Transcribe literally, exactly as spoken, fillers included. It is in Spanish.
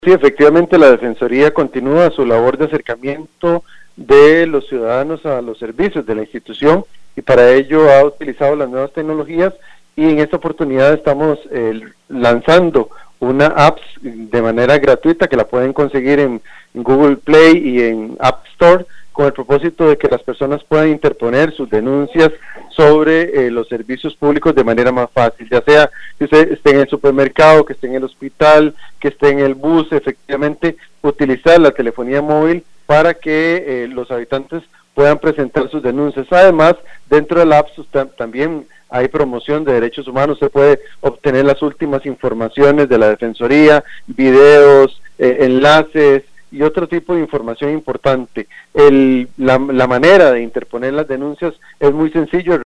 Sí, efectivamente la Defensoría continúa su labor de acercamiento de los ciudadanos a los servicios de la institución y para ello ha utilizado las nuevas tecnologías y en esta oportunidad estamos eh, lanzando una app de manera gratuita que la pueden conseguir en, en Google Play y en App Store con el propósito de que las personas puedan interponer sus denuncias sobre eh, los servicios públicos de manera más fácil, ya sea que usted esté en el supermercado, que esté en el hospital, que esté en el bus, efectivamente utilizar la telefonía móvil para que eh, los habitantes puedan presentar sus denuncias. Además, dentro del app también hay promoción de derechos humanos, se puede obtener las últimas informaciones de la Defensoría, videos, eh, enlaces y otro tipo de información importante. El, la, la manera de interponer las denuncias es muy sencillo.